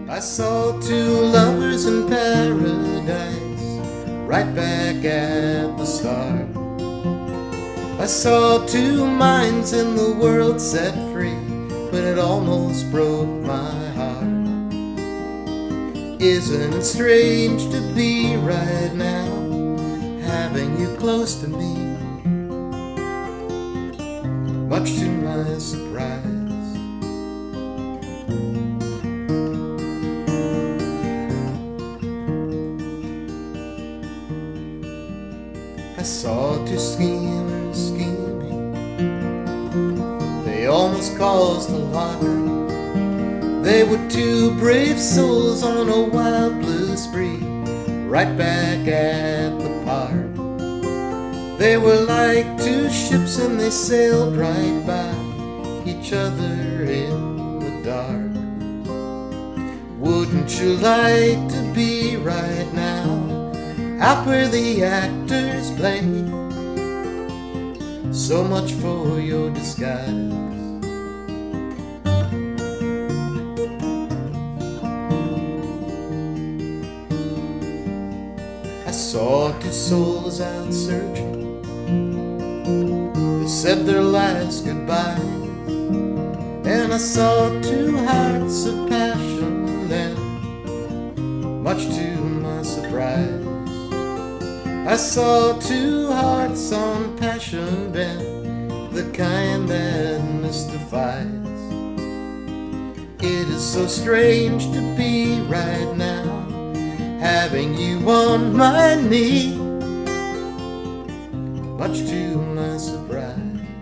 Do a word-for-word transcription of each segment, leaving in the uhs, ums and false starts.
I saw two lovers in paradise, right back at the start. I saw two minds in the world set free, but it almost broke my heart. Isn't it strange to be right now, having you close to me, much to my surprise. I saw two schemers scheming, they almost caused a lottery. They were two brave souls on a wild blue spree, right back at the park. They were like two ships and they sailed right by each other in the dark. Wouldn't you like to be right now, out where the actors play? So much for your disguise. I saw two souls out searching, they said their last goodbyes. And I saw two hearts of passion then, much to my surprise. I saw two hearts on passion bent, the kind that mystifies. It is so strange to be right now, having you on my knee, much to my surprise.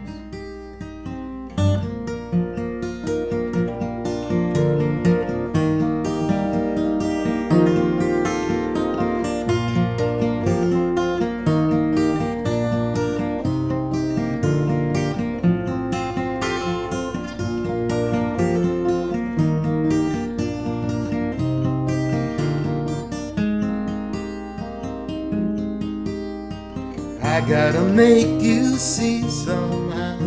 I gotta make you see somehow.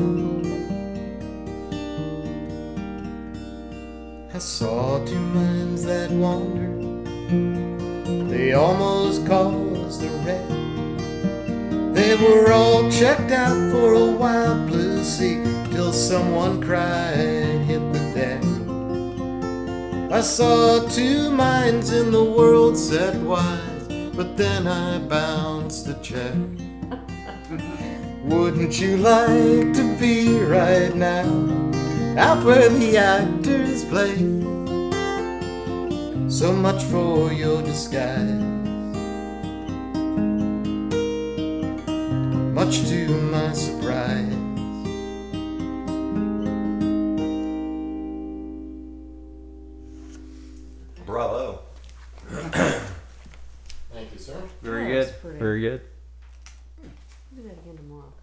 I saw two minds that wandered, they almost caused a wreck. They were all checked out for a wild blue sea, till someone cried, hit the deck. I saw two minds in the world set wise, but then I bounced a check. Wouldn't you like to be right now, out where the actors play? So much for your disguise, much to my surprise. Bravo. Thank you, sir. Very Yeah, good. that's pretty. Very good. Do that again tomorrow.